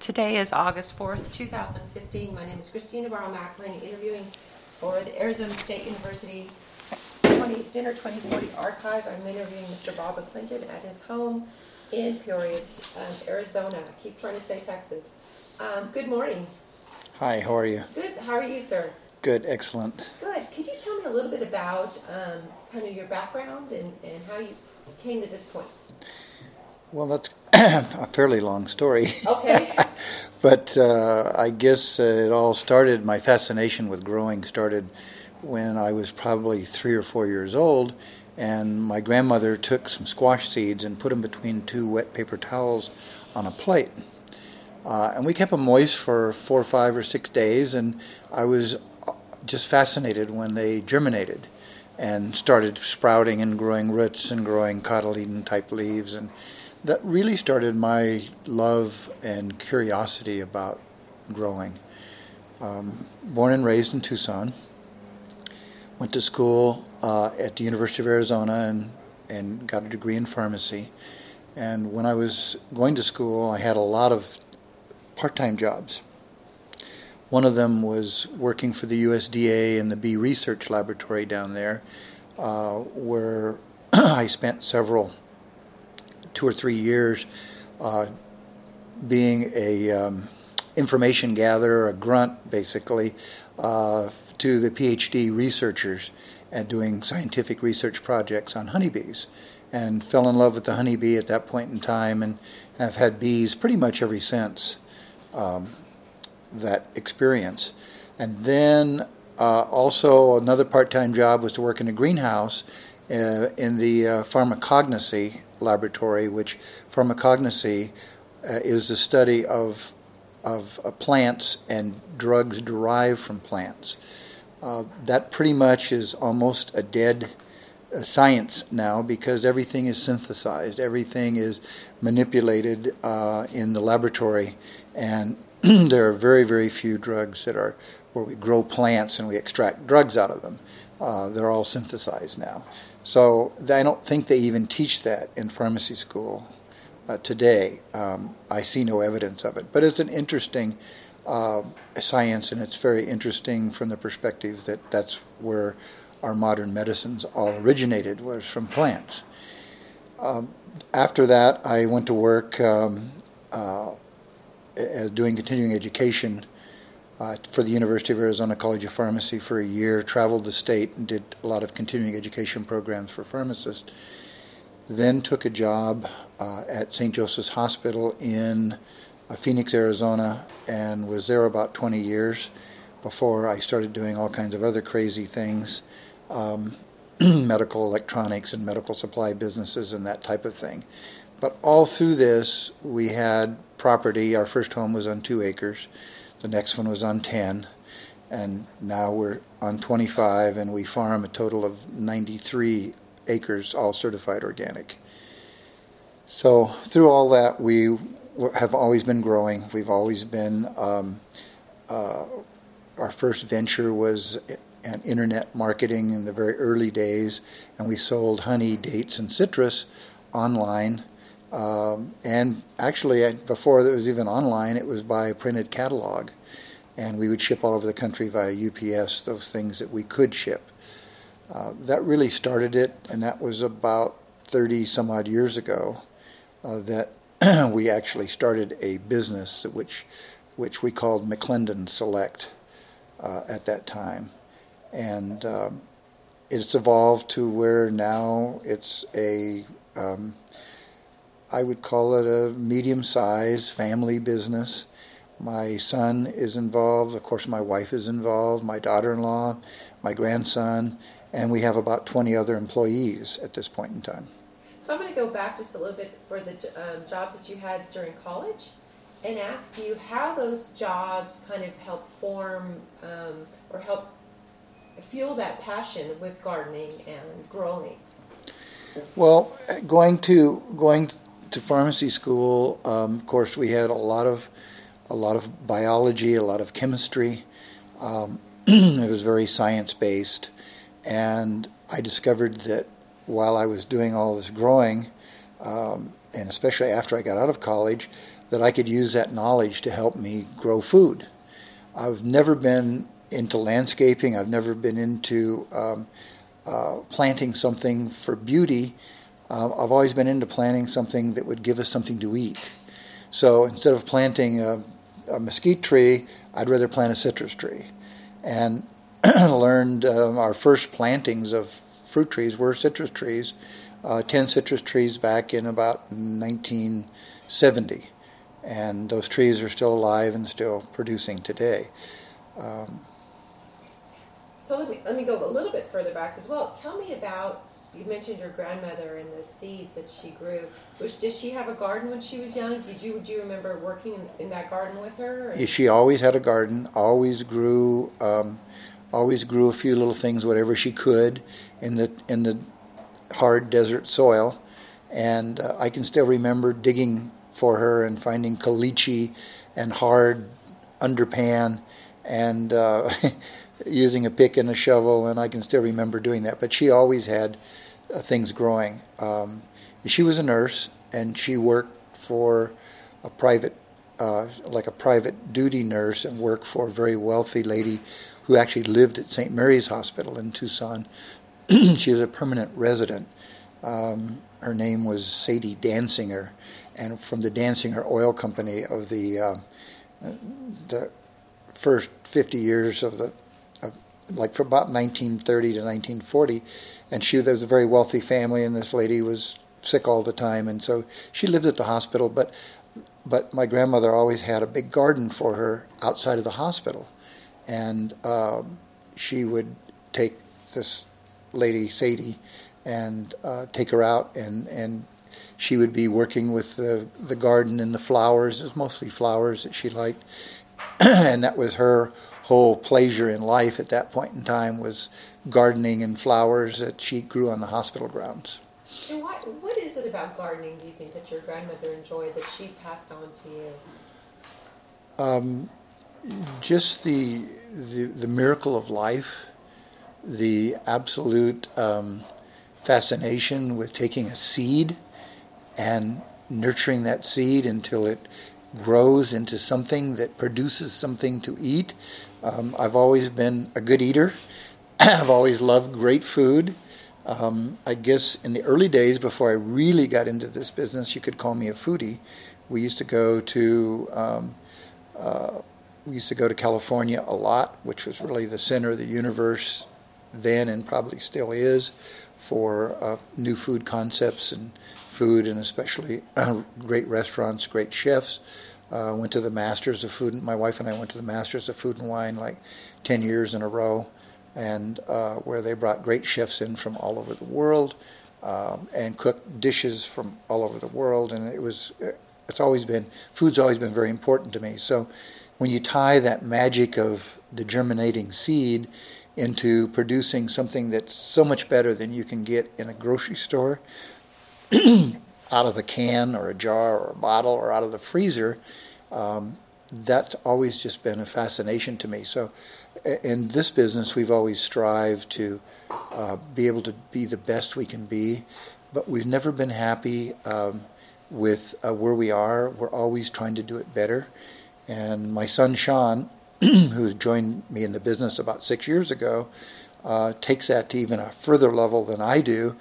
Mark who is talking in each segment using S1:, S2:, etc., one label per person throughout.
S1: Today is August 4th, 2015. My name is Christina Barrow-McElhaney, interviewing for the Arizona State University Dinner 2040 Archive. I'm interviewing Mr. Bob McClinton at his home in Peoria, Arizona. I keep trying to say Texas. Good morning.
S2: Hi, how are you?
S1: Good. How are you, sir?
S2: Good, excellent.
S1: Good. Could you tell me a little bit about kind of your background and how you came to this point?
S2: Well, that's a fairly long story.
S1: Okay.
S2: But I guess it all started, my fascination with growing started when I was probably 3 or 4 years old, and my grandmother took some squash seeds and put them between two wet paper towels on a plate. And we kept them moist for 4 or 5 or 6 days, and I was just fascinated when they germinated and started sprouting and growing roots and growing cotyledon type leaves, and that really started my love and curiosity about growing. Born and raised in Tucson, went to school at the University of Arizona and got a degree in pharmacy. And when I was going to school, I had a lot of part-time jobs. One of them was working for the USDA in the bee research laboratory down there, where I spent 2 or 3 years being a information gatherer, a grunt basically, to the PhD researchers and doing scientific research projects on honeybees, and fell in love with the honeybee at that point in time, and have had bees pretty much ever since that experience. And then also another part-time job was to work in a greenhouse in the pharmacognosy laboratory, which pharmacognosy is the study of plants and drugs derived from plants. That pretty much is almost a dead science now, because everything is synthesized, everything is manipulated in the laboratory, and there are very, very few drugs that are where we grow plants and we extract drugs out of them. They're all synthesized now. So I don't think they even teach that in pharmacy school today. I see no evidence of it. But it's an interesting science, and it's very interesting from the perspective that that's where our modern medicines all originated, was from plants. After that, I went to work doing continuing education for the University of Arizona College of Pharmacy for a year, traveled the state and did a lot of continuing education programs for pharmacists. Then took a job at St. Joseph's Hospital in Phoenix, Arizona, and was there about 20 years before I started doing all kinds of other crazy things, medical electronics and medical supply businesses and that type of thing. But all through this, we had property. Our first home was on 2 acres. The next one was on 10, and now we're on 25, and we farm a total of 93 acres, all certified organic. So through all that, we have always been growing. We've always been, our first venture was an internet marketing in the very early days, and we sold honey, dates, and citrus online. And actually, before it was even online, it was by a printed catalog. And we would ship all over the country via UPS, those things that we could ship. That really started it, and that was about 30-some-odd years ago that we actually started a business which we called McClendon Select at that time. And it's evolved to where now it's I would call it a medium-sized family business. My son is involved. Of course, my wife is involved, my daughter-in-law, my grandson, and we have about 20 other employees at this point in time.
S1: So I'm going to go back just a little bit for the jobs that you had during college and ask you how those jobs kind of help form or help fuel that passion with gardening and growing.
S2: Well, going to pharmacy school, of course, we had a lot of biology, a lot of chemistry. It was very science-based, and I discovered that while I was doing all this growing, and especially after I got out of college, that I could use that knowledge to help me grow food. I've never been into landscaping. I've never been into planting something for beauty. I've always been into planting something that would give us something to eat. So instead of planting a mesquite tree, I'd rather plant a citrus tree. And learned our first plantings of fruit trees were citrus trees, 10 citrus trees back in about 1970. And those trees are still alive and still producing today.
S1: So let me go a little bit further back as well. Tell me about, you mentioned your grandmother and the seeds that she grew. Did she have a garden when she was young? Do you remember working in that garden with her? Or?
S2: She always had a garden, always grew a few little things, whatever she could, in the hard desert soil. And I can still remember digging for her and finding caliche and hard underpan and using a pick and a shovel, and I can still remember doing that. But she always had things growing. She was a nurse, and she worked for a private duty nurse, and worked for a very wealthy lady who actually lived at St. Mary's Hospital in Tucson. She was a permanent resident. Her name was Sadie Dansinger, and from the Dansinger Oil Company of the first 50 years like from about 1930 to 1940, and there was a very wealthy family, and this lady was sick all the time, and so she lived at the hospital. But my grandmother always had a big garden for her outside of the hospital, and she would take this lady Sadie and take her out, and she would be working with the garden and the flowers. It was mostly flowers that she liked, and that was her whole pleasure in life at that point in time, was gardening and flowers that she grew on the hospital grounds.
S1: And what is it about gardening, do you think, that your grandmother enjoyed that she passed on to you?
S2: Just the miracle of life, the absolute fascination with taking a seed and nurturing that seed until it grows into something that produces something to eat. I've always been a good eater. I've always loved great food. I guess in the early days, before I really got into this business, you could call me a foodie. We used to go to California a lot, which was really the center of the universe then, and probably still is, for new food concepts and food, and especially great restaurants, great chefs. Went to the Masters of Food. My wife and I went to the Masters of Food and Wine like 10 years in a row, and where they brought great chefs in from all over the world and cooked dishes from all over the world. And food's always been very important to me. So when you tie that magic of the germinating seed into producing something that's so much better than you can get in a grocery store, out of a can or a jar or a bottle or out of the freezer, that's always just been a fascination to me. So in this business, we've always strived to be able to be the best we can be, but we've never been happy with where we are. We're always trying to do it better. And my son, Sean, who's joined me in the business about 6 years ago, takes that to even a further level than I do.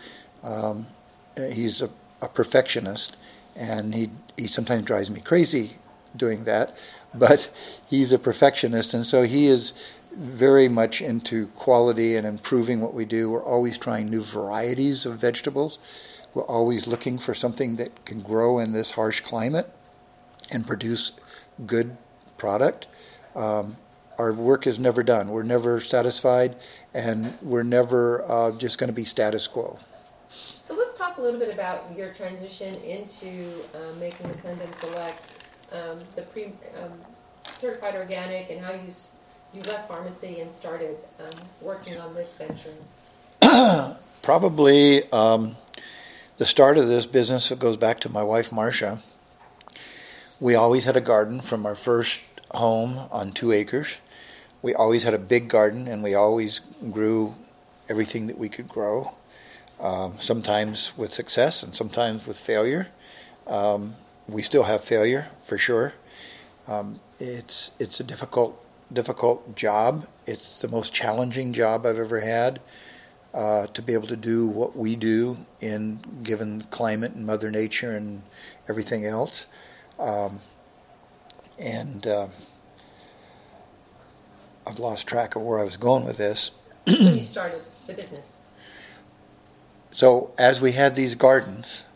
S2: He's a perfectionist, and he sometimes drives me crazy doing that, but he's a perfectionist, and so he is very much into quality and improving what we do. We're always trying new varieties of vegetables. We're always looking for something that can grow in this harsh climate and produce good product. Our work is never done. We're never satisfied, and we're never just going to be status quo.
S1: So let's talk a little bit about your transition into making the Clendon Select, the certified organic, and how you left pharmacy and started working on this venture.
S2: Probably the start of this business, it goes back to my wife, Marcia. We always had a garden from our first home on 2 acres. We always had a big garden, and we always grew everything that we could grow. Sometimes with success and sometimes with failure. We still have failure, for sure. It's a difficult job. It's the most challenging job I've ever had, to be able to do what we do in given climate and Mother Nature and everything else. And I've lost track of where I was going with this.
S1: When you started the business.
S2: So as we had these gardens,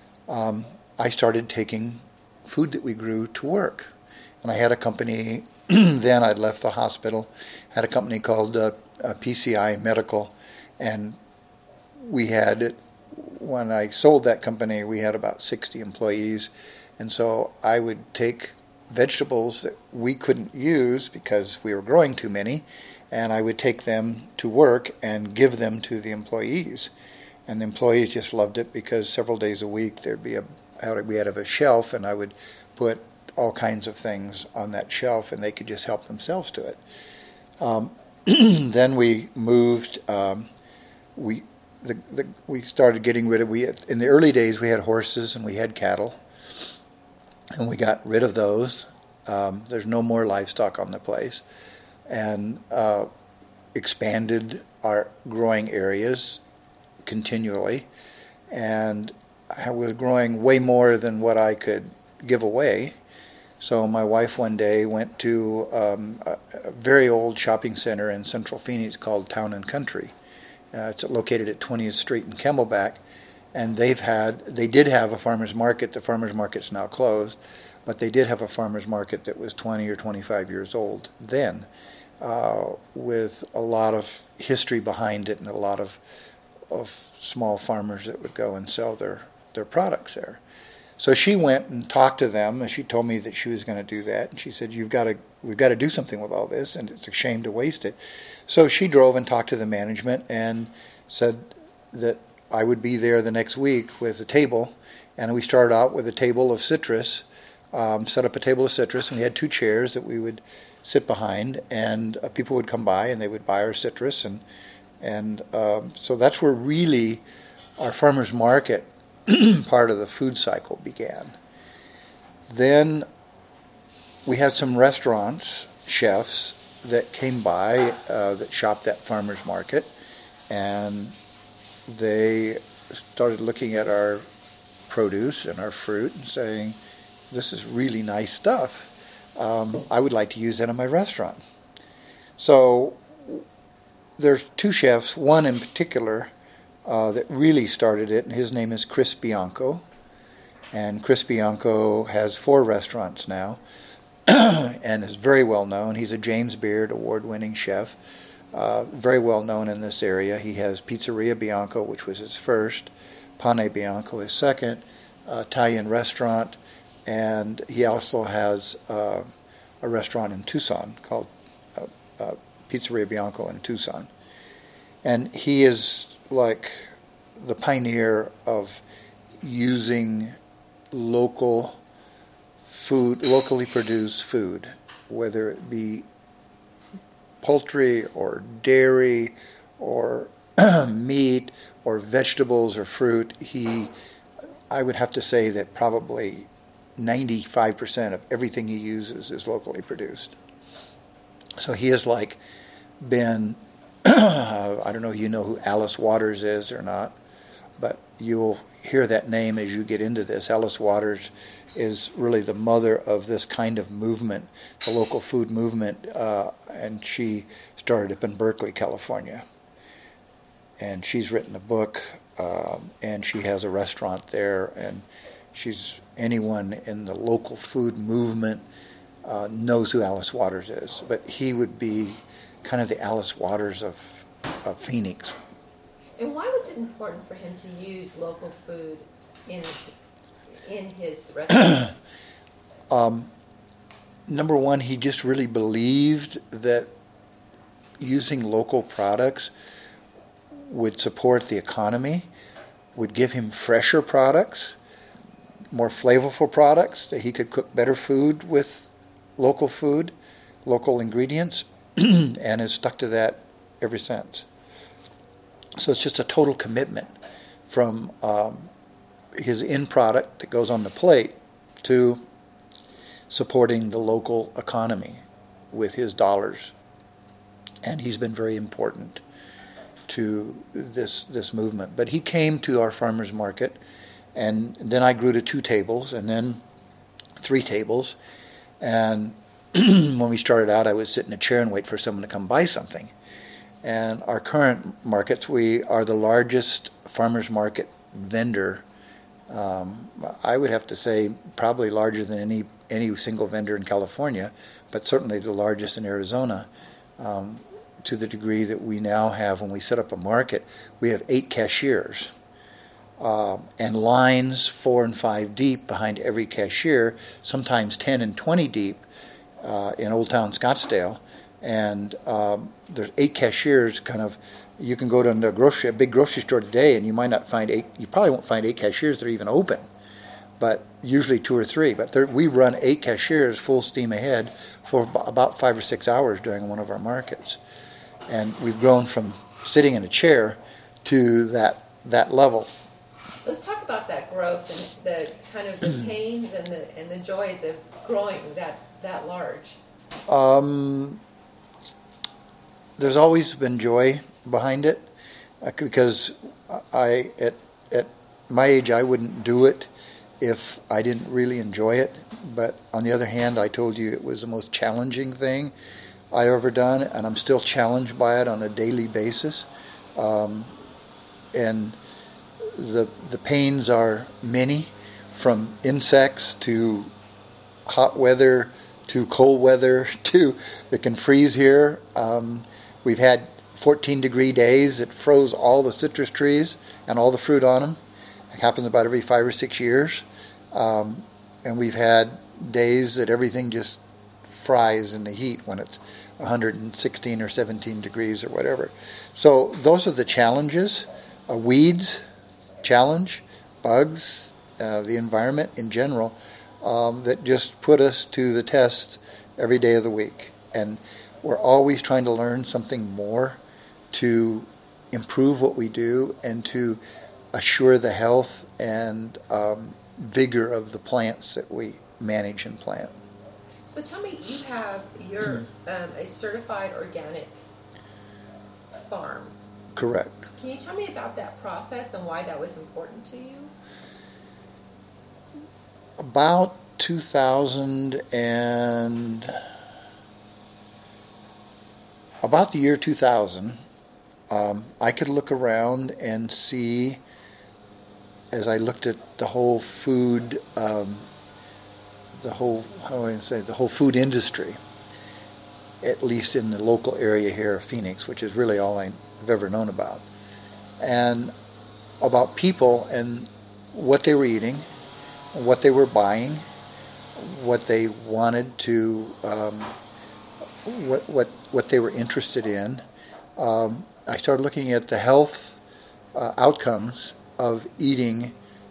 S2: I started taking food that we grew to work. And I had a company, then I'd left the hospital, had a company called PCI Medical, and we had, when I sold that company, we had about 60 employees. And so I would take vegetables that we couldn't use because we were growing too many, and I would take them to work and give them to the employees. And the employees just loved it because several days a week we had a shelf, and I would put all kinds of things on that shelf, and they could just help themselves to it. Then we moved. We started getting rid of. In the early days we had horses and we had cattle, and we got rid of those. There's no more livestock on the place, and expanded our growing areas continually, and I was growing way more than what I could give away. So my wife one day went to a very old shopping center in Central Phoenix called Town and Country. It's located at 20th Street in Camelback, and they did have a farmer's market. The farmer's market's now closed, but they did have a farmer's market that was 20 or 25 years old then, with a lot of history behind it and a lot of small farmers that would go and sell their products there. So she went and talked to them, and she told me that she was going to do that. And she said, we've got to do something with all this, and it's a shame to waste it. So she drove and talked to the management and said that I would be there the next week with a table. And we started out with a table of citrus, set up a table of citrus, and we had 2 chairs that we would sit behind, and people would come by and they would buy our citrus. And so that's where really our farmer's market part of the food cycle began. Then we had some restaurants, chefs, that came by that shopped at farmer's market, and they started looking at our produce and our fruit and saying, this is really nice stuff. I would like to use that in my restaurant. So there's 2 chefs, one in particular that really started it, and his name is Chris Bianco. And Chris Bianco has 4 restaurants now and is very well known. He's a James Beard award-winning chef, very well known in this area. He has Pizzeria Bianco, which was his first, Pane Bianco his second, Italian restaurant, and he also has a restaurant in Tucson called Pizzeria Bianco in Tucson. And he is like the pioneer of using local food, locally produced food, whether it be poultry or dairy or meat or vegetables or fruit. I would have to say that probably 95% of everything he uses is locally produced. So he has been, I don't know if you know who Alice Waters is or not, but you'll hear that name as you get into this. Alice Waters is really the mother of this kind of movement, the local food movement, and she started up in Berkeley, California. And she's written a book, and she has a restaurant there, and anyone in the local food movement knows who Alice Waters is. But he would be kind of the Alice Waters of Phoenix.
S1: And why was it important for him to use local food in his restaurant?
S2: Number one, he just really believed that using local products would support the economy, would give him fresher products, more flavorful products, that he could cook better food with local ingredients, and has stuck to that ever since. So it's just a total commitment from his end product that goes on the plate to supporting the local economy with his dollars. And he's been very important to this movement. But he came to our farmers market, and then I grew to 2 tables, and then 3 tables. And when we started out, I would sit in a chair and wait for someone to come buy something. And our current markets, we are the largest farmers market vendor. I would have to say probably larger than any single vendor in California, but certainly the largest in Arizona, to the degree that we now have, when we set up a market, we have 8 cashiers and lines 4 and 5 deep behind every cashier, sometimes 10 and 20 deep in Old Town Scottsdale. And there's 8 cashiers. Kind of, you can go to a big grocery store today, and you might not find 8. You probably won't find 8 cashiers that are even open, but usually 2 or 3. But we run 8 cashiers full steam ahead for about 5 or 6 hours during one of our markets, and we've grown from sitting in a chair to that level.
S1: Let's talk about that growth and the kind of the pains and the joys of growing that large.
S2: There's always been joy behind it, because at my age I wouldn't do it if I didn't really enjoy it. But on the other hand, I told you it was the most challenging thing I'd ever done, and I'm still challenged by it on a daily basis. And the pains are many, from insects to hot weather to cold weather to it can freeze here. We've had 14-degree days that froze all the citrus trees and all the fruit on them. It happens about every 5 or 6 years. And we've had days that everything just fries in the heat when it's 116 or 17 degrees or whatever. So those are the challenges. Weeds, challenge, bugs, the environment in general, that just put us to the test every day of the week. And we're always trying to learn something more to improve what we do and to assure the health and vigor of the plants that we manage and plant.
S1: So tell me, you're a certified organic farm.
S2: Correct.
S1: Can you tell me about that process and why that was important to you?
S2: About 2000 and about the year 2000, I could look around and see, as I looked at the whole food, the whole food industry, at least in the local area here of Phoenix, which is really all I've ever known about, and about people and what they were eating, what they were buying, what they wanted to, what they were interested in. I started looking at the health outcomes of eating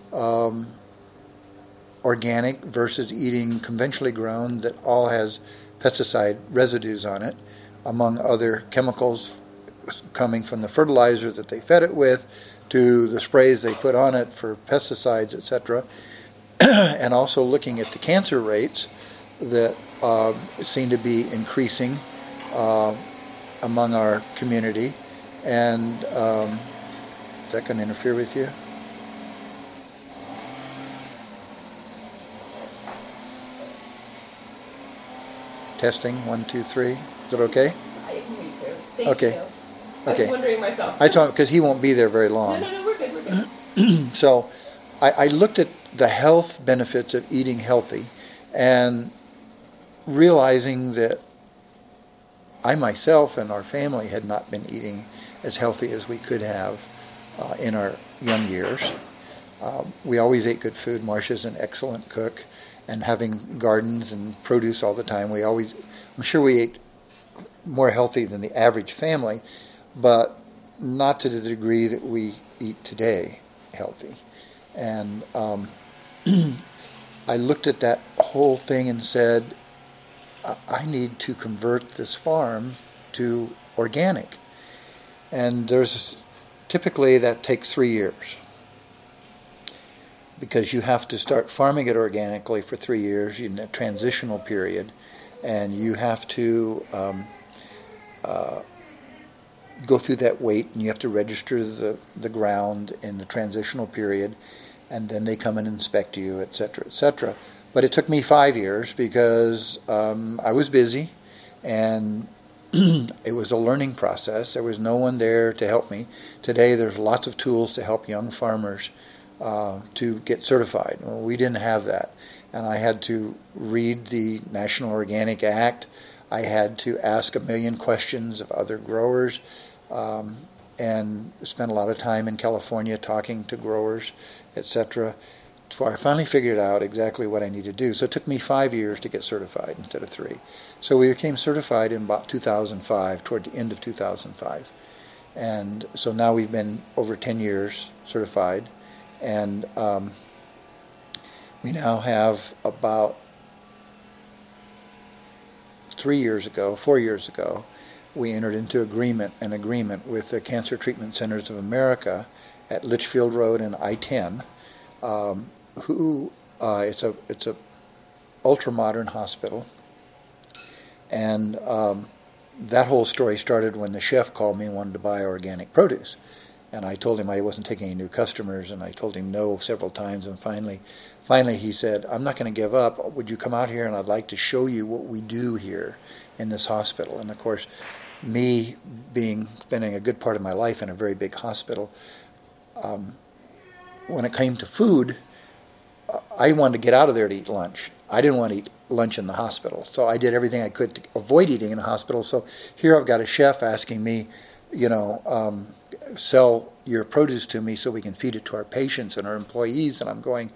S2: organic versus eating conventionally grown that all has pesticide residues on it, among other chemicals coming from the fertilizer that they fed it with to the sprays they put on it for pesticides, etc. And also looking at the cancer rates that seem to be increasing among our community. And is that going to interfere with you? Testing, 1, 2, 3. Is it okay?
S1: I can read through. Thank
S2: Okay.
S1: you. I was wondering myself.
S2: I thought, because he won't be there very long.
S1: No, we're good.
S2: So I looked at the health benefits of eating healthy and realizing that I myself and our family had not been eating as healthy as we could have in our young years. We always ate good food. Marcia's an excellent cook, and having gardens and produce all the time, I'm sure we ate more healthy than the average family, but not to the degree that we eat today healthy. And I looked at that whole thing and said, I need to convert this farm to organic. And typically that takes 3 years. because you have to start farming it organically for 3 years in a transitional period, and you have to go through that wait, and you have to register the ground in the transitional period, and then they come and inspect you, et cetera, et cetera. But it took me 5 years because I was busy, and it was a learning process. There was no one there to help me. Today, there's lots of tools to help young farmers to get certified. Well, we didn't have that, and I had to read the National Organic Act. I had to ask a million questions of other growers, and spent a lot of time in California talking to growers, etc., before I finally figured out exactly what I needed to do. So it took me 5 years to get certified instead of 3. So we became certified in about 2005, toward the end of 2005. And so now we've been over 10 years certified, and we now have about 4 years ago, we entered into an agreement with the Cancer Treatment Centers of America at Litchfield Road and I-10, it's a ultra-modern hospital, and that whole story started when the chef called me and wanted to buy organic produce. And I told him I wasn't taking any new customers, and I told him no several times, and finally he said, I'm not going to give up. Would you come out here, and I'd like to show you what we do here in this hospital. And of course, me spending a good part of my life in a very big hospital, when it came to food, I wanted to get out of there to eat lunch. I didn't want to eat lunch in the hospital, so I did everything I could to avoid eating in the hospital. So here I've got a chef asking me, sell your produce to me so we can feed it to our patients and our employees, and I'm going,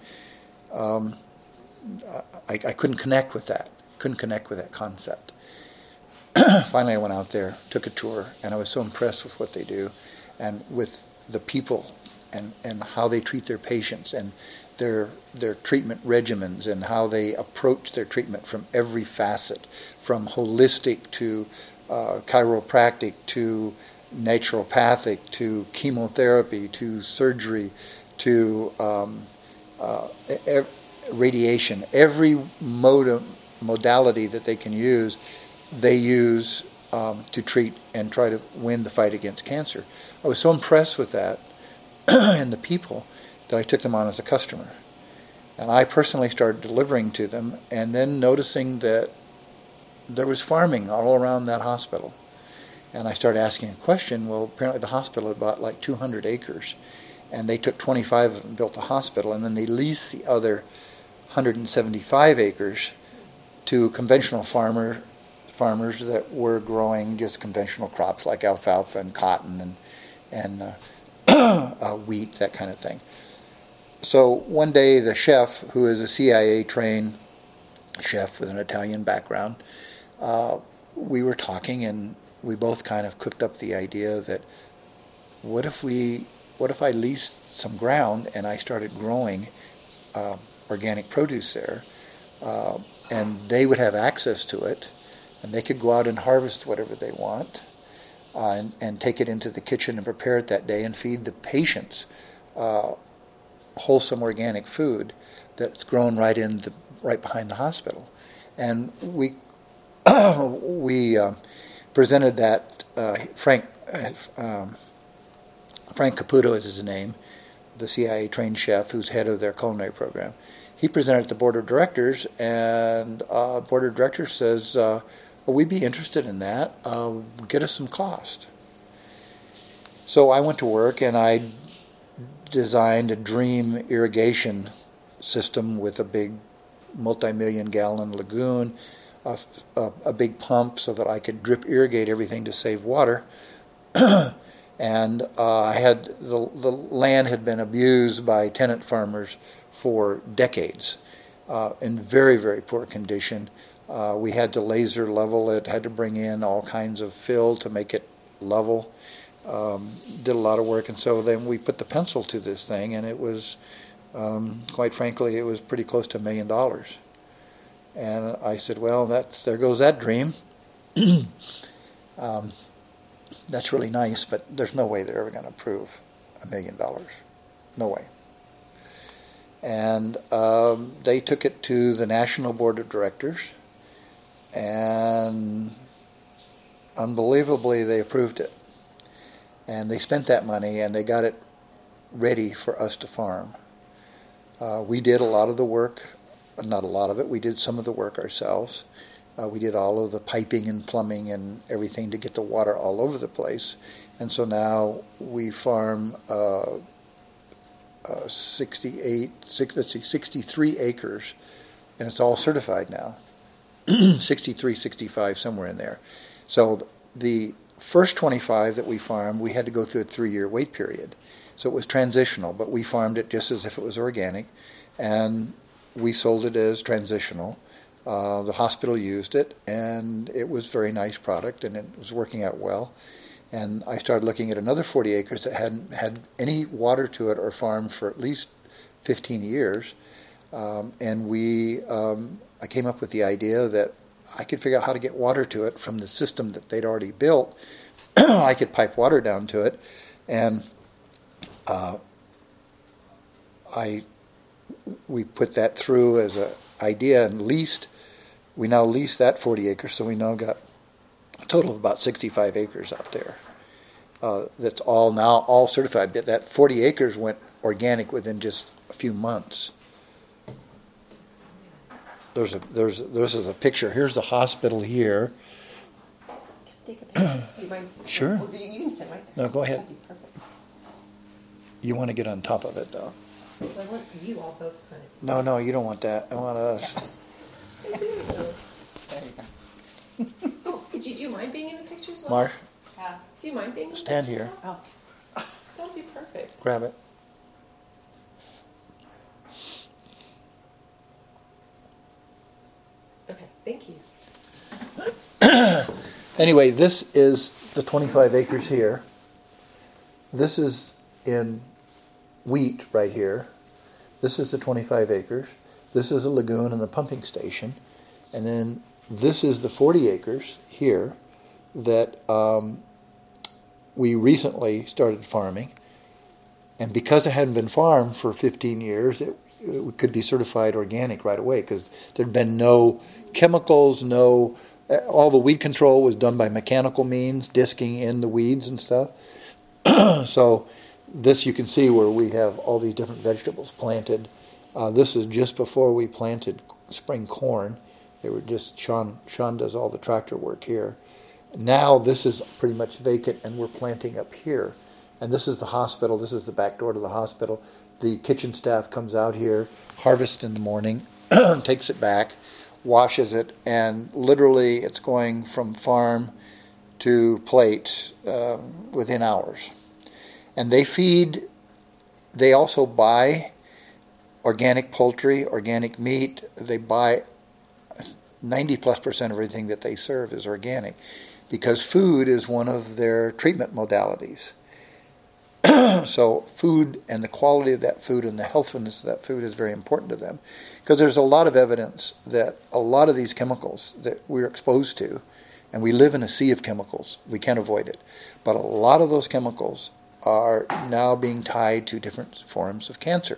S2: I couldn't connect with that. Couldn't connect with that concept. Finally, I went out there, took a tour, and I was so impressed with what they do, and with the people, and how they treat their patients, and their treatment regimens, and how they approach their treatment from every facet, from holistic to chiropractic to naturopathic to chemotherapy to surgery to radiation. Every modality that they can use, they use to treat and try to win the fight against cancer. I was so impressed with that and the people that I took them on as a customer. And I personally started delivering to them, and then noticing that there was farming all around that hospital. And I started asking a question. Well, apparently the hospital had bought like 200 acres, and they took 25 of them and built the hospital, and then they leased the other 175 acres to conventional farmers that were growing just conventional crops like alfalfa and cotton and wheat, that kind of thing. So one day the chef, who is a CIA-trained chef with an Italian background, we were talking, and we both kind of cooked up the idea that what if I leased some ground and I started growing organic produce there, and they would have access to it, and they could go out and harvest whatever they want, and take it into the kitchen and prepare it that day and feed the patients wholesome organic food that's grown right behind the hospital. And we presented that. Frank Caputo is his name, the CIA trained chef who's head of their culinary program. He presented it to the board of directors, and the board of directors says, well, we'd be interested in that. Get us some cost. So I went to work, and I designed a dream irrigation system with a big multi-million-gallon lagoon, a big pump so that I could drip irrigate everything to save water. And I had the land had been abused by tenant farmers for decades, in very, very poor condition. We had to laser level it, had to bring in all kinds of fill to make it level. Did a lot of work, and so then we put the pencil to this thing, and it was, quite frankly, it was pretty close to $1 million. And I said, well, there goes that dream. That's really nice, but there's no way they're ever going to approve $1 million. No way. And they took it to the National Board of Directors, and unbelievably, they approved it. And they spent that money, and they got it ready for us to farm. We did a lot of the work, not a lot of it, we did some of the work ourselves. We did all of the piping and plumbing and everything to get the water all over the place. And so now we farm 63 acres, and it's all certified now. 63, 65, somewhere in there. So the first 25 that we farmed, we had to go through a 3-year wait period. So it was transitional, but we farmed it just as if it was organic, and we sold it as transitional. The hospital used it, and it was a very nice product, and it was working out well. And I started looking at another 40 acres that hadn't had any water to it or farmed for at least 15 years. And I came up with the idea that I could figure out how to get water to it from the system that they'd already built. I could pipe water down to it, and we put that through as an idea and leased. We now lease that 40 acres, so we now got a total of about 65 acres out there. That's all certified. But that 40 acres went organic within just a few months. This is a picture. Here's the hospital here.
S1: Take a picture. Do you mind?
S2: Sure.
S1: Oh, you can sit right there.
S2: No, go ahead.
S1: That'd be perfect.
S2: You want to get on top of it, though.
S1: So I want you all both kind of.
S2: No, you don't want that. I want us.
S1: There you go. Oh, do you mind being in the picture as well?
S2: Marsh,
S1: Do you mind being in the
S2: stand
S1: picture
S2: here.
S1: as well? That would be perfect.
S2: Grab it.
S1: Okay, thank you.
S2: Anyway, this is the 25 acres here. This is in wheat right here. This is the 25 acres. This is a lagoon and the pumping station. And then this is the 40 acres here that we recently started farming. And because it hadn't been farmed for 15 years, it could be certified organic right away because there'd been no chemicals, all the weed control was done by mechanical means, disking in the weeds and stuff. So this you can see where we have all these different vegetables planted. This is just before we planted spring corn. They were just, Sean does all the tractor work here. Now this is pretty much vacant and we're planting up here. And this is the hospital. This is the back door to the hospital. The kitchen staff comes out here, harvests in the morning, takes it back, washes it, and literally it's going from farm to plate within hours. And they also buy organic poultry, organic meat. They buy 90+% of everything that they serve is organic because food is one of their treatment modalities. So food and the quality of that food and the healthfulness of that food is very important to them because there's a lot of evidence that a lot of these chemicals that we're exposed to, and we live in a sea of chemicals, we can't avoid it, but a lot of those chemicals are now being tied to different forms of cancer.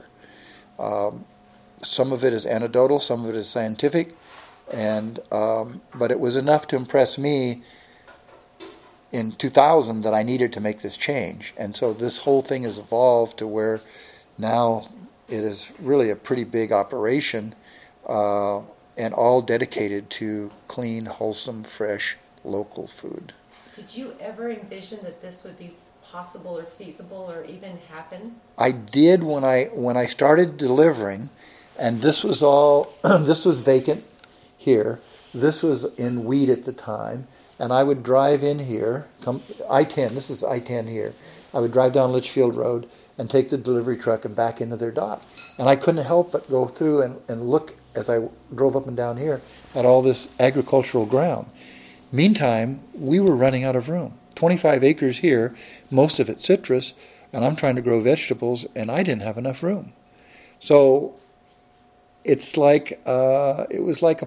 S2: Some of it is anecdotal, some of it is scientific, but it was enough to impress me in 2000 that I needed to make this change. And so this whole thing has evolved to where now it is really a pretty big operation and all dedicated to clean, wholesome, fresh, local food.
S1: Did you ever envision that this would be possible or feasible or even happen?
S2: I did when I started delivering, and this was all, this was vacant here. This was in wheat at the time. And I would drive in here, I-10, this is I-10 here. I would drive down Litchfield Road and take the delivery truck and back into their dock. And I couldn't help but go through and look as I drove up and down here at all this agricultural ground. Meantime, we were running out of room. 25 acres here, most of it citrus, and I'm trying to grow vegetables, and I didn't have enough room. So it's like, it was like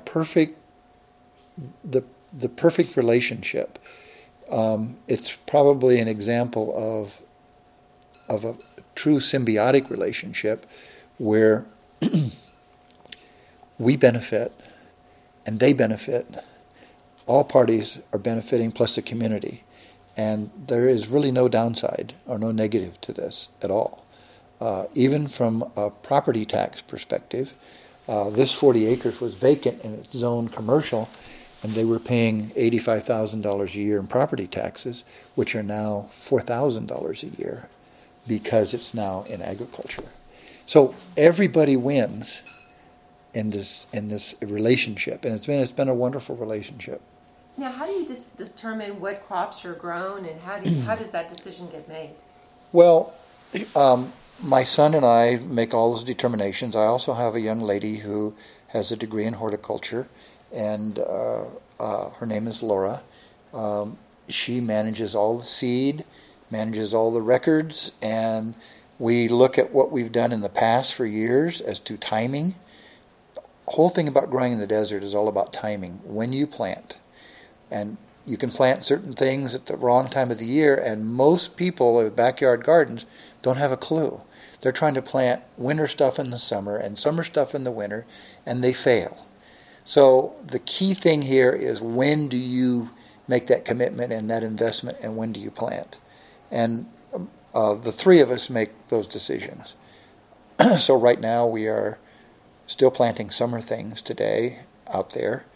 S2: the perfect relationship. It's probably an example of a true symbiotic relationship where we benefit and they benefit. All parties are benefiting, plus the community. And there is really no downside or no negative to this at all. Even from a property tax perspective, this 40 acres was vacant in its zone commercial, and they were paying $85,000 a year in property taxes, which are now $4,000 a year because it's now in agriculture. So everybody wins in this relationship, and it's been a wonderful relationship.
S1: Now, how do you determine what crops are grown, and how does that decision get made?
S2: Well, my son and I make all those determinations. I also have a young lady who has a degree in horticulture, and her name is Laura. She manages all the seed, manages all the records, and we look at what we've done in the past for years as to timing. The whole thing about growing in the desert is all about timing, when you plant. And you can plant certain things at the wrong time of the year, and most people with backyard gardens don't have a clue. They're trying to plant winter stuff in the summer and summer stuff in the winter, and they fail. So the key thing here is, when do you make that commitment and that investment, and when do you plant? And the three of us make those decisions. So right now we are still planting summer things today out there.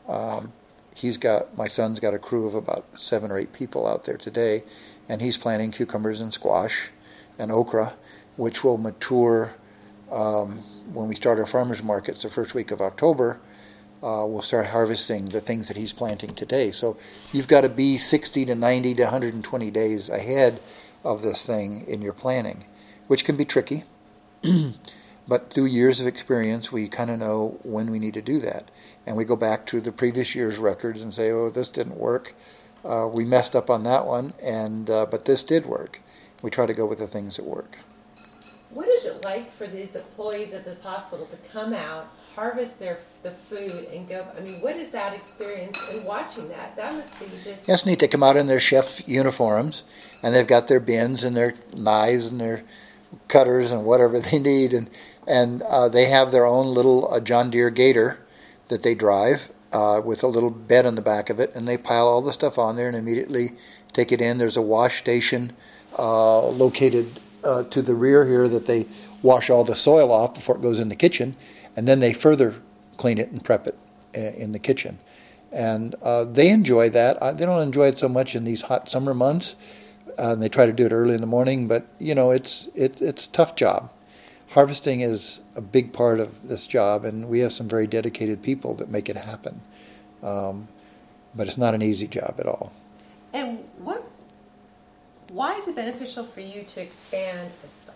S2: My son's got a crew of about 7 or 8 people out there today, and he's planting cucumbers and squash and okra, which will mature when we start our farmers markets the first week of October. We'll start harvesting the things that he's planting today. So you've got to be 60 to 90 to 120 days ahead of this thing in your planning, which can be tricky. But through years of experience, we kind of know when we need to do that. And we go back to the previous year's records and say, oh, this didn't work. We messed up on that one, but this did work. We try to go with the things that work.
S1: What is it like for these employees at this hospital to come out, harvest the food, and go? I mean, what is that experience in watching that? That must be just...
S2: It's neat. They come out in their chef uniforms, and they've got their bins and their knives and their cutters and whatever they need, and they have their own little John Deere Gator that they drive with a little bed on the back of it, and they pile all the stuff on there and immediately take it in. There's a wash station located to the rear here that they wash all the soil off before it goes in the kitchen, and then they further clean it and prep it in the kitchen. And they enjoy that. They don't enjoy it so much in these hot summer months. And they try to do it early in the morning, but it's a tough job. Harvesting is a big part of this job, and we have some very dedicated people that make it happen. But it's not an easy job at all.
S1: And why is it beneficial for you to expand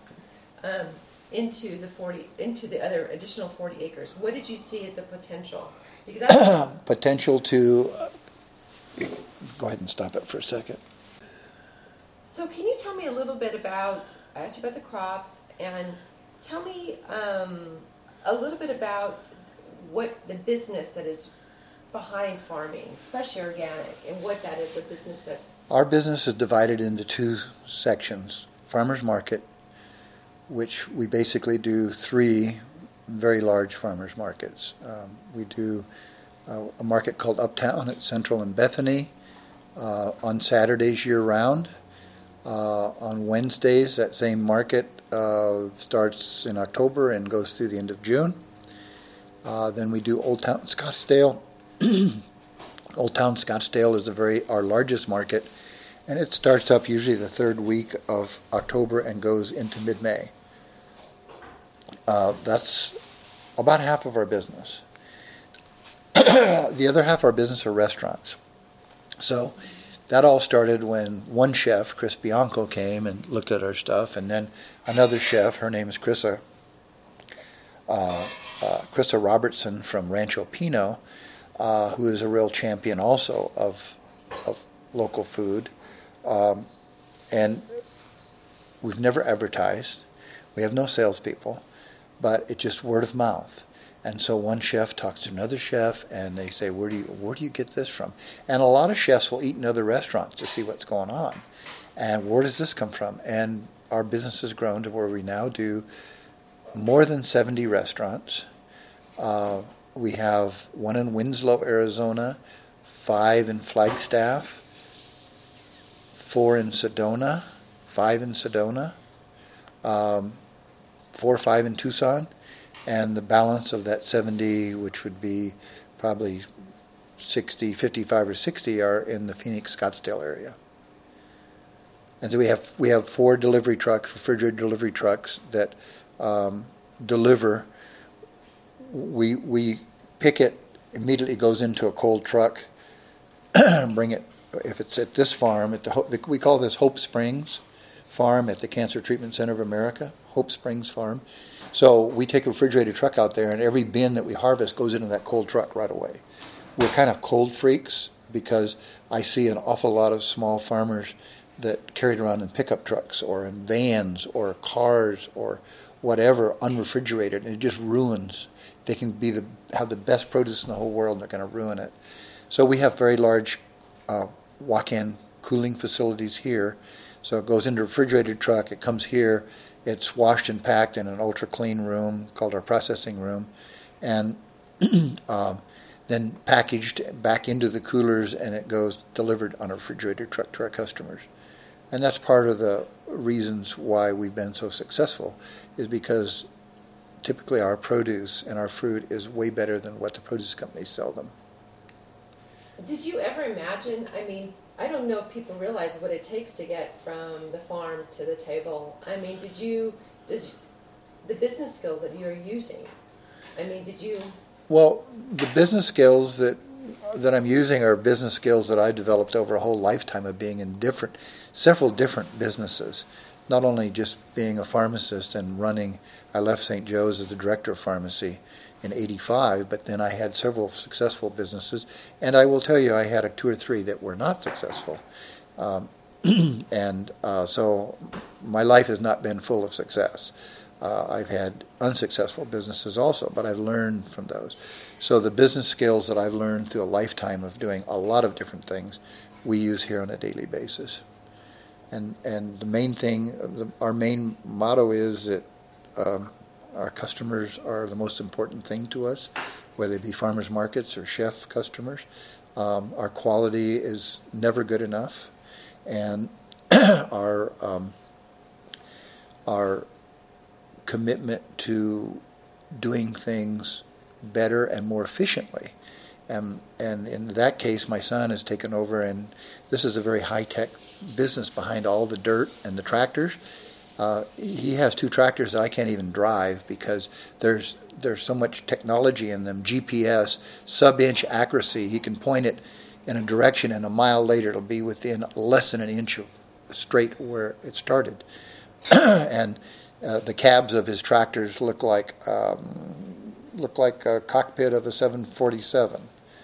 S1: into the other additional 40 acres? What did you see as the potential? Because
S2: potential to go ahead and stop it for a second.
S1: So can you tell me a little bit about, I asked you about the crops, and tell me a little bit about what the business that is behind farming, especially organic, and what that is, the business that's...
S2: Our business is divided into 2 sections. Farmers market, which we basically do 3 very large farmers markets. We do a market called Uptown at Central and Bethany on Saturdays year-round. On Wednesdays, that same market starts in October and goes through the end of June. Then we do Old Town Scottsdale. Old Town Scottsdale is our largest market, and it starts up usually the 3rd week of October and goes into mid-May. That's about half of our business. The other half of our business are restaurants. So that all started when one chef, Chris Bianco, came and looked at our stuff, and then another chef, her name is Krista Robertson from Rancho Pino, who is a real champion also of local food. And we've never advertised. We have no salespeople, but it's just word of mouth. And so one chef talks to another chef, and they say, where do you get this from? And a lot of chefs will eat in other restaurants to see what's going on. And where does this come from? And our business has grown to where we now do more than 70 restaurants. We have one in Winslow, Arizona, 5 in Flagstaff, 4 in Sedona, 5 in Sedona, 4 or 5 in Tucson, and the balance of that 70, which would be probably 60, 55 or 60, are in the Phoenix, Scottsdale area. And so we have 4 delivery trucks, refrigerated delivery trucks that deliver. We pick it, immediately goes into a cold truck, bring it. If it's at this farm, we call this Hope Springs Farm at the Cancer Treatment Center of America, Hope Springs Farm. So we take a refrigerated truck out there, and every bin that we harvest goes into that cold truck right away. We're kind of cold freaks because I see an awful lot of small farmers that carried around in pickup trucks or in vans or cars or whatever, unrefrigerated, and it just ruins. They can have the best produce in the whole world, and they're going to ruin it. So we have very large walk-in cooling facilities here. So it goes into a refrigerated truck, it comes here, it's washed and packed in an ultra-clean room called our processing room, and then packaged back into the coolers, and it goes delivered on a refrigerated truck to our customers. And that's part of the reasons why we've been so successful, is because typically our produce and our fruit is way better than what the produce companies sell them.
S1: Did you ever imagine, I don't know if people realize what it takes to get from the farm to the table. The business skills that you're using, did you? Well,
S2: the business skills that I'm using are business skills that I developed over a whole lifetime of being in several different businesses. Not only just being a pharmacist and I left St. Joe's as the director of pharmacy in '85, but then I had several successful businesses, and I will tell you I had 2 or 3 that were not successful. So my life has not been full of success. I've had unsuccessful businesses also, but I've learned from those. So the business skills that I've learned through a lifetime of doing a lot of different things, we use here on a daily basis. And the main thing, our main motto is that our customers are the most important thing to us, whether it be farmers markets or chef customers. Our quality is never good enough, and our commitment to doing things better and more efficiently. And in that case, my son has taken over, and this is a very high-tech business behind all the dirt and the tractors. He has 2 tractors that I can't even drive because there's so much technology in them. GPS, sub-inch accuracy. He can point it in a direction, and a mile later it'll be within less than an inch of straight where it started. And the cabs of his tractors look like a cockpit of a 747.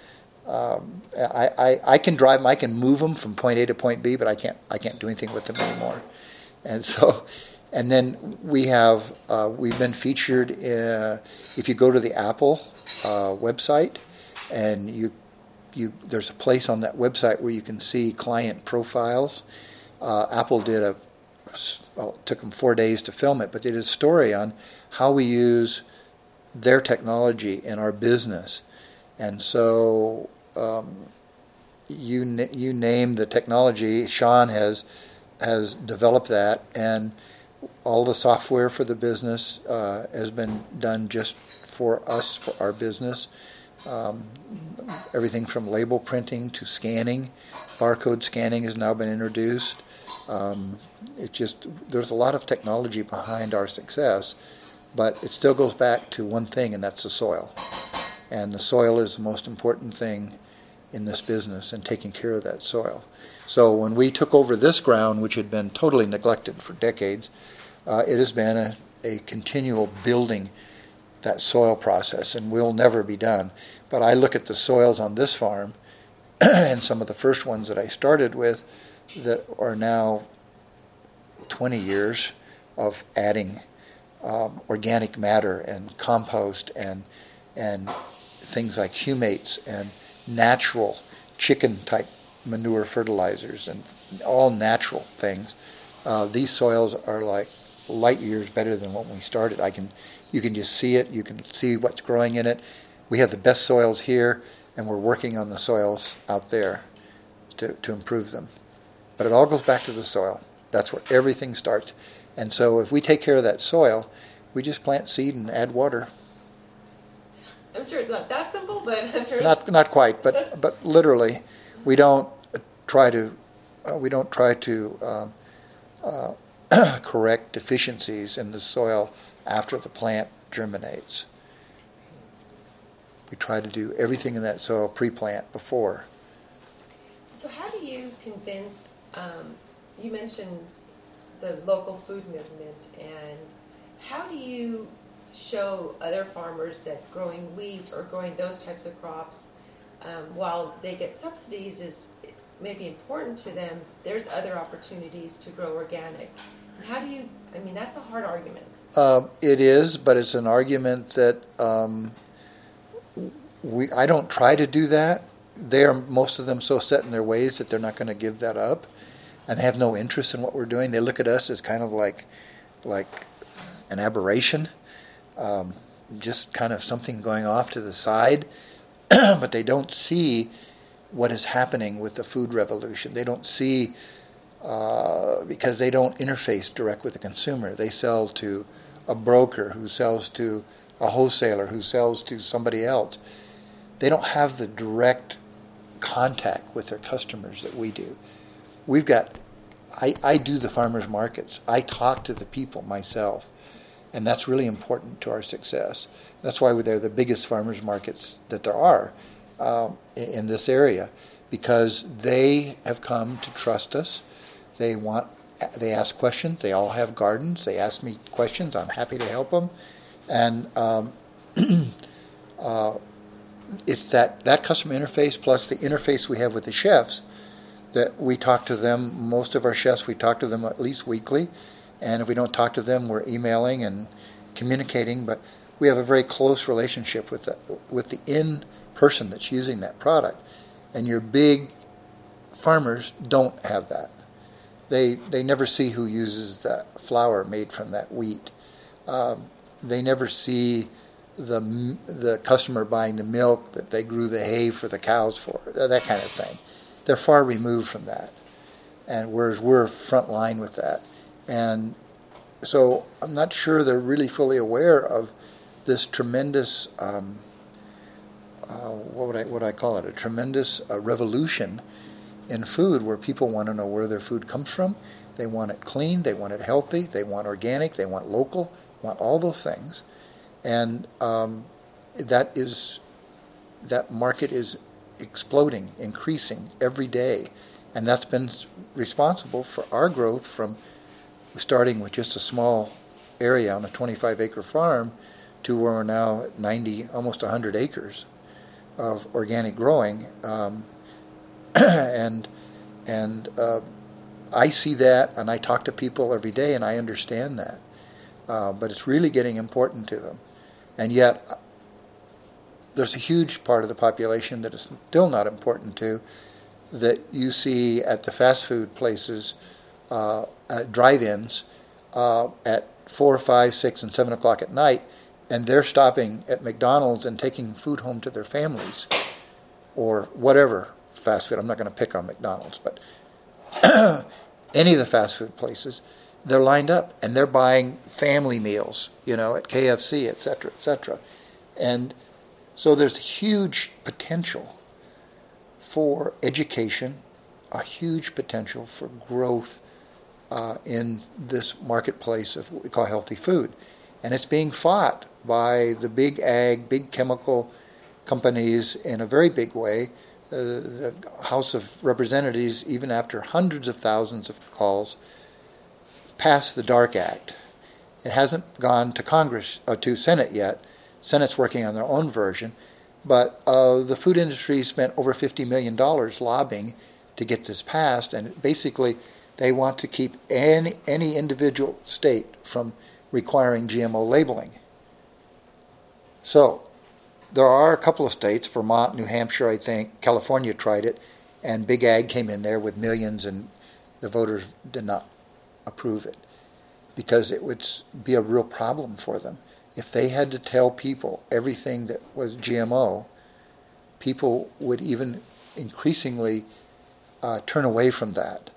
S2: I can drive them. I can move them from point A to point B, but I can't do anything with them anymore. And then we've been featured if you go to the Apple website, and there's a place on that website where you can see client profiles. Apple it took them 4 days to film it, but they did a story on how we use their technology in our business. And so you name the technology, Sean has developed that, and all the software for the business has been done just for us, for our business. Everything from label printing to scanning, barcode scanning has now been introduced. There's a lot of technology behind our success, but it still goes back to one thing, and that's the soil. And the soil is the most important thing in this business, and taking care of that soil. So when we took over this ground, which had been totally neglected for decades, it has been a continual building that soil process, and will never be done. But I look at the soils on this farm, and some of the first ones that I started with that are now 20 years of adding organic matter and compost and things like humates and natural chicken-type manure fertilizers and all natural things. These soils are like light years better than when we started. You can just see it. You can see what's growing in it. We have the best soils here, and we're working on the soils out there to improve them. But it all goes back to the soil. That's where everything starts. And so if we take care of that soil, we just plant seed and add water.
S1: I'm sure it's not that simple, but I'm sure
S2: Not quite, but literally, we don't try to correct deficiencies in the soil after the plant germinates. We try to do everything in that soil pre-plant before.
S1: So how do you convince, you mentioned the local food movement, and how do you show other farmers that growing wheat or growing those types of crops, while they get subsidies is maybe important to them, there's other opportunities to grow organic? And how do you, I mean, that's a hard argument.
S2: It is, but it's an argument that I don't try to do that. Most of them so set in their ways that they're not going to give that up, and they have no interest in what we're doing. They look at us as kind of like an aberration, just kind of something going off to the side, but they don't see what is happening with the food revolution. They don't see, because they don't interface direct with the consumer. They sell to a broker who sells to a wholesaler who sells to somebody else. They don't have the direct contact with their customers that we do. I do the farmers markets. I talk to the people myself, and that's really important to our success. That's why they're the biggest farmers markets that there are in this area, because they have come to trust us. They ask questions. They all have gardens. They ask me questions. I'm happy to help them, and it's that customer interface plus the interface we have with the chefs that we talk to them. Most of our chefs, we talk to them at least weekly, and if we don't talk to them, we're emailing and communicating. But we have a very close relationship with the end person that's using that product. And your big farmers don't have that. They never see who uses that flour made from that wheat. They never see the customer buying the milk that they grew the hay for the cows for, that kind of thing. They're far removed from that, and whereas we're front line with that. And so I'm not sure they're really fully aware of this tremendous, what would I call it, a tremendous revolution in food, where people want to know where their food comes from. They want it clean, they want it healthy, they want organic, they want local, want all those things. And that market is exploding, increasing every day. And that's been responsible for our growth from starting with just a small area on a 25-acre farm to where we're now at 90, almost 100 acres of organic growing. And I see that, and I talk to people every day, and I understand that. But it's really getting important to them. And yet, there's a huge part of the population that is still not important to, that you see at the fast food places, at drive-ins, at 4, 5, 6, and 7 o'clock at night, and they're stopping at McDonald's and taking food home to their families, or whatever fast food. I'm not going to pick on McDonald's, but any of the fast food places, they're lined up and they're buying family meals, at KFC, et cetera, et cetera. And so there's huge potential for education, a huge potential for growth in this marketplace of what we call healthy food. And it's being fought by the big ag, big chemical companies in a very big way. The House of Representatives, even after hundreds of thousands of calls, passed the DARK Act. It hasn't gone to Congress or to Senate yet. Senate's working on their own version, but the food industry spent over $50 million lobbying to get this passed, and basically they want to keep any individual state from requiring GMO labeling. So there are a couple of states, Vermont, New Hampshire, I think, California tried it, and Big Ag came in there with millions, and the voters did not approve it. because it would be a real problem for them. If they had to tell people everything that was GMO, people would even increasingly turn away from that.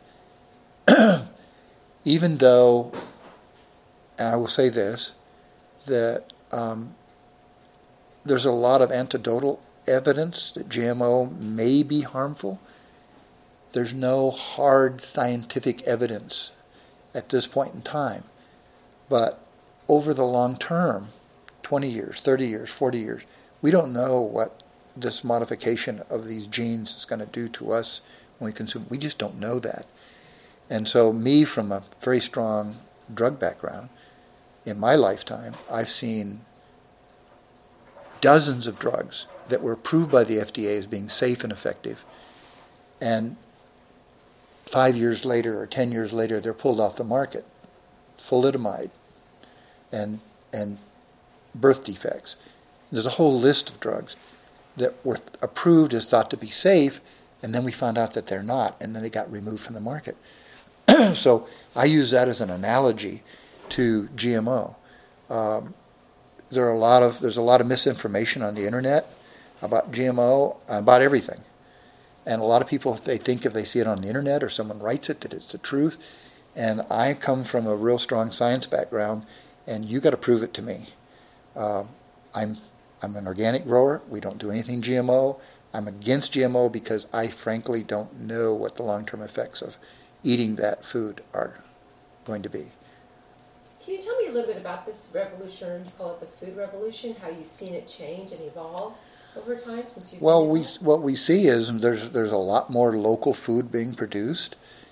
S2: Even though, and I will say this, that there's a lot of anecdotal evidence that GMO may be harmful. There's no hard scientific evidence at this point in time. But over the long term, 20 years, 30 years, 40 years, we don't know what this modification of these genes is going to do to us when we consume. We just don't know that. And so me, from a very strong drug background, in my lifetime, I've seen dozens of drugs that were approved by the FDA as being safe and effective. And 5 years later or 10 years later, they're pulled off the market. Thalidomide and birth defects. There's a whole list of drugs that were approved as thought to be safe, and then we found out that they're not, and then they got removed from the market. So I use that as an analogy to GMO. There's a lot of misinformation on the internet about GMO, about everything. And a lot of people, they think if they see it on the internet or someone writes it, that it's the truth. And I come from a real strong science background, and you got to prove it to me. I'm an organic grower. We don't do anything GMO. I'm against GMO because I frankly don't know what the long-term effects of eating that food are going to be.
S1: Can you tell me a little bit about this revolution, or you call it the food revolution, how you've seen it change and evolve over time since you've
S2: Well,
S1: been involved?
S2: what we see is there's a lot more local food being produced.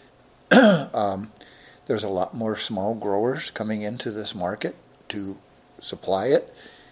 S2: There's a lot more small growers coming into this market to supply it.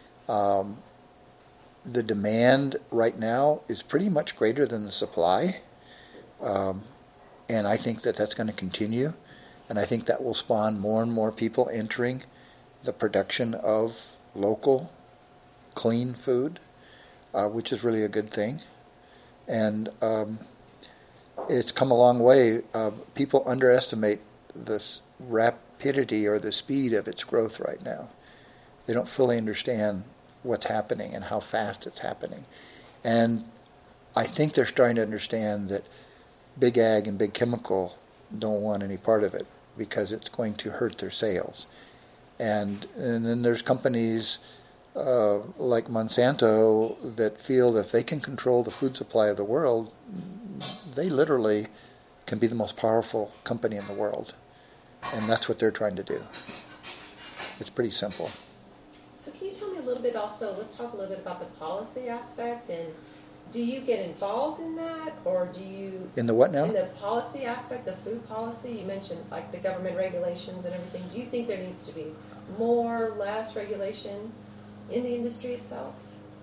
S2: The demand right now is pretty much greater than the supply. And I think that that's going to continue. And I think that will spawn more and more people entering the production of local, clean food, which is really a good thing. And it's come a long way. People underestimate this rapidity or the speed of its growth right now. They don't fully understand what's happening and how fast it's happening. And I think they're starting to understand that big ag and big chemical don't want any part of it because it's going to hurt their sales. And then there's companies like Monsanto that feel that if they can control the food supply of the world, they literally can be the most powerful company in the world. And that's what they're trying to do. It's pretty simple.
S1: So can you tell me a little bit also, let's talk a little bit about the policy aspect, and do you get involved in that, or do you...
S2: In the what now?
S1: In the policy aspect, the food policy, you mentioned like the government regulations and everything. Do you think there needs to be more, less regulation in the industry itself?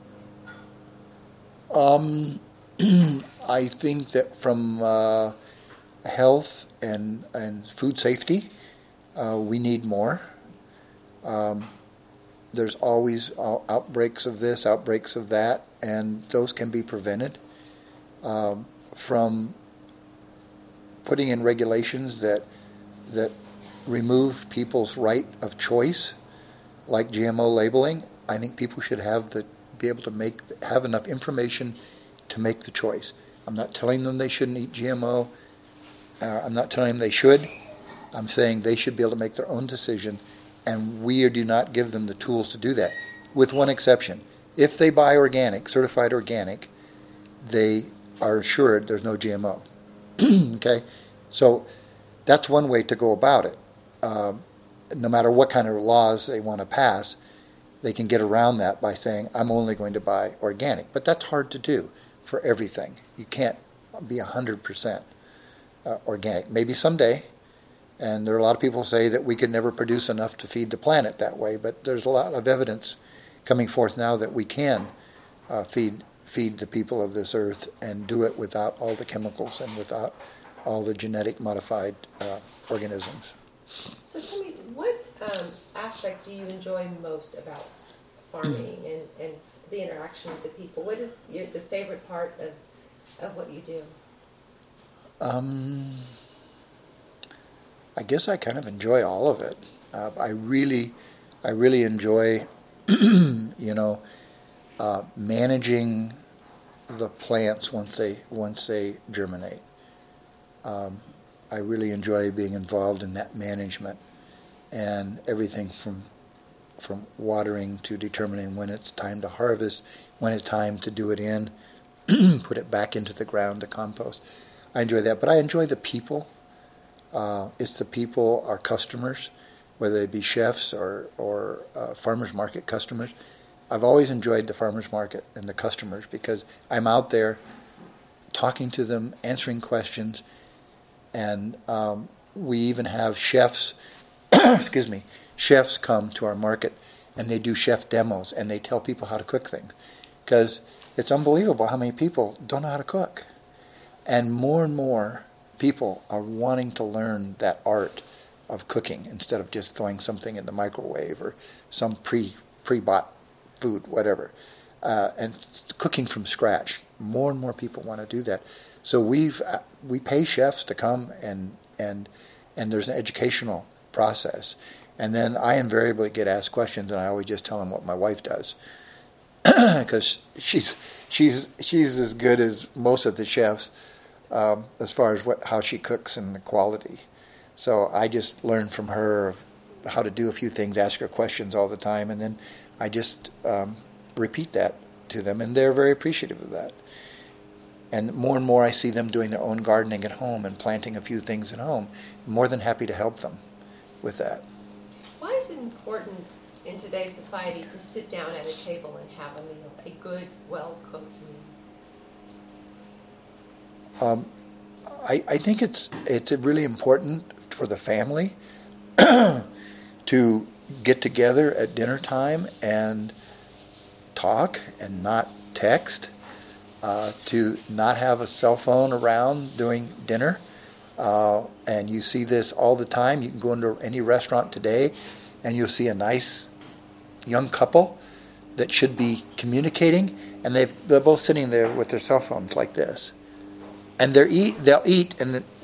S2: I think that from health and food safety, we need more. There's always outbreaks of this, outbreaks of that, and those can be prevented from putting in regulations that remove people's right of choice, like GMO labeling. I think people should be able to have enough information to make the choice. I'm not telling them they shouldn't eat GMO. I'm not telling them they should. I'm saying they should be able to make their own decision, and we do not give them the tools to do that, with one exception. If they buy organic, certified organic, they are assured there's no GMO. Okay? So that's one way to go about it. No matter what kind of laws they want to pass, they can get around that by saying, I'm only going to buy organic. But that's hard to do for everything. You can't be 100% organic. Maybe someday. And there are a lot of people who say that we could never produce enough to feed the planet that way. But there's a lot of evidence coming forth now that we can feed the people of this earth and do it without all the chemicals and without all the genetic modified organisms.
S1: So tell me, what aspect do you enjoy most about farming and the interaction with the people? What is the favorite part of what you do?
S2: I guess I kind of enjoy all of it. I really enjoy, managing the plants once they germinate. I really enjoy being involved in that management and everything from watering to determining when it's time to harvest, when it's time to do it in, put it back into the ground to compost. I enjoy that, but I enjoy the people. It's the people, our customers, whether they be chefs or farmers market customers. I've always enjoyed the farmers market and the customers because I'm out there talking to them, answering questions, and we even have chefs, chefs come to our market and they do chef demos and they tell people how to cook things because it's unbelievable how many people don't know how to cook. And more people are wanting to learn that art of cooking instead of just throwing something in the microwave or some pre-bought food, whatever. And cooking from scratch. More and more people want to do that. So we pay chefs to come and there's an educational process. And then I invariably get asked questions, and I always just tell them what my wife does, because she's as good as most of the chefs as far as how she cooks and the quality. So I just learn from her how to do a few things, ask her questions all the time, and then I just repeat that to them, and they're very appreciative of that. And more I see them doing their own gardening at home and planting a few things at home. I'm more than happy to help them with that.
S1: Why is it important in today's society to sit down at a table and have a meal, a good, well-cooked meal?
S2: I think it's really important for the family to get together at dinner time and talk and not text, to not have a cell phone around during dinner. And you see this all the time. You can go into any restaurant today and you'll see a nice young couple that should be communicating, and they're both sitting there with their cell phones like this. And they'll eat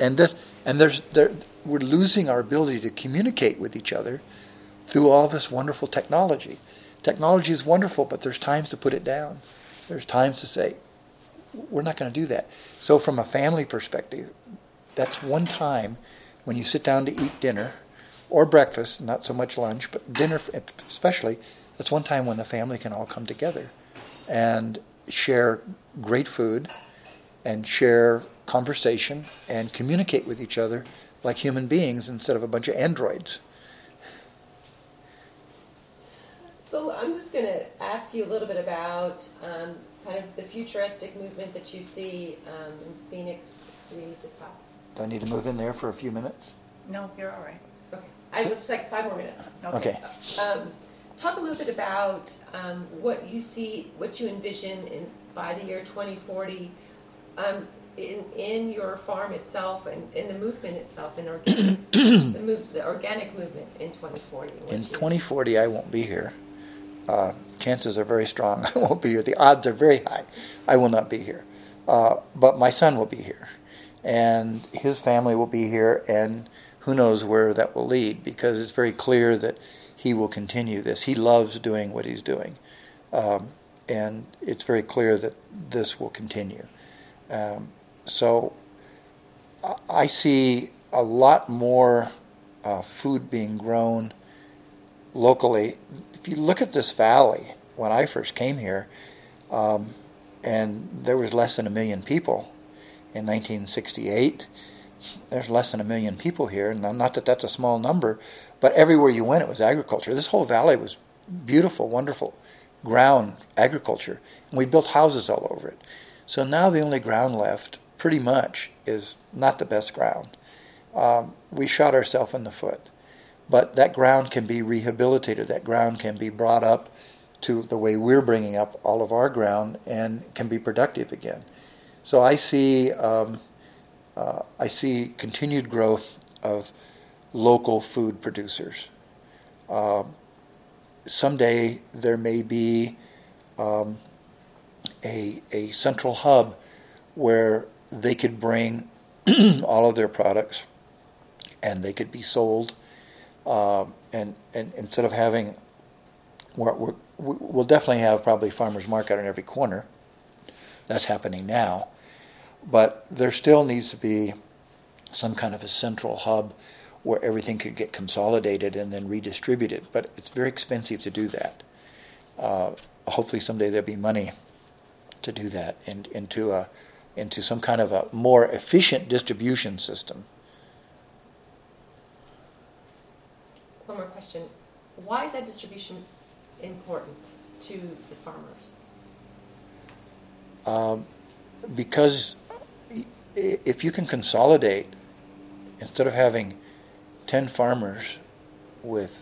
S2: we're losing our ability to communicate with each other through all this wonderful technology. Technology is wonderful, but there's times to put it down. There's times to say, we're not going to do that. So from a family perspective, that's one time when you sit down to eat dinner or breakfast, not so much lunch, but dinner especially, that's one time when the family can all come together and share great food and share conversation and communicate with each other like human beings instead of a bunch of androids.
S1: So I'm just going to ask you a little bit about kind of the futuristic movement that you see in Phoenix. Do we need to stop?
S2: Do I need to move in there for a few minutes?
S3: No, you're all right.
S1: Okay. I would just like 5 more minutes.
S2: Okay.
S1: Talk a little bit about what you see, what you envision by the year 2040 in your farm itself and in the movement itself, in organic, the organic movement in 2040.
S2: In 2040, I won't be here. Chances are very strong I won't be here. The odds are very high I will not be here. But my son will be here. And his family will be here, and who knows where that will lead, because it's very clear that he will continue this. He loves doing what he's doing. And it's very clear that this will continue. So I see a lot more food being grown locally. If you look at this valley, when I first came here, and there was less than 1 million people in 1968, there's less than 1 million people here. Not that that's a small number, but everywhere you went it was agriculture. This whole valley was beautiful, wonderful ground agriculture, and we built houses all over it. So now the only ground left, pretty much, is not the best ground. We shot ourselves in the foot. But that ground can be rehabilitated. That ground can be brought up to the way we're bringing up all of our ground and can be productive again. So I see continued growth of local food producers. Someday there may be a central hub where they could bring all of their products and they could be sold And instead of having, we'll definitely have probably farmers market on every corner. That's happening now. But there still needs to be some kind of a central hub where everything could get consolidated and then redistributed. But it's very expensive to do that. Hopefully someday there'll be money to do that into some kind of a more efficient distribution system.
S1: One more question. Why is that distribution important to the farmers?
S2: Because if you can consolidate, instead of having 10 farmers with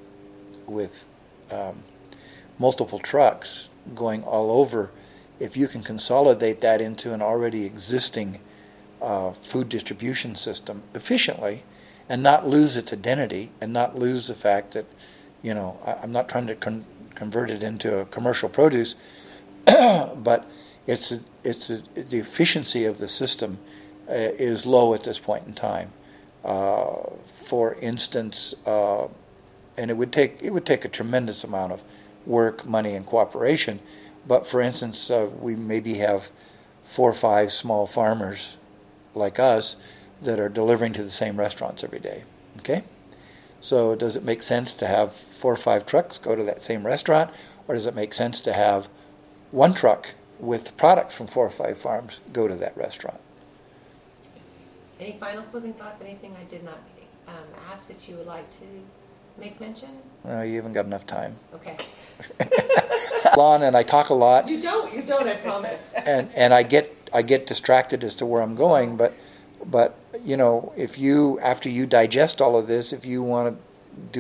S2: multiple trucks going all over, if you can consolidate that into an already existing food distribution system efficiently and not lose its identity and not lose the fact that, I'm not trying to convert it into a commercial produce, but the efficiency of the system is low at this point in time. For instance, and it would take a tremendous amount of work, money, and cooperation. But for instance, we maybe have 4 or 5 small farmers like us that are delivering to the same restaurants every day. Okay? So does it make sense to have 4 or 5 trucks go to that same restaurant, or does it make sense to have 1 truck with products from 4 or 5 farms go to that restaurant?
S1: Any final closing thoughts? Anything I did not ask that you would like to make mention?
S2: No, you haven't got enough time.
S1: Okay.
S2: And I talk a lot.
S1: You don't, I promise.
S2: and I get distracted as to where I'm going, but if you, after you digest all of this, if you want to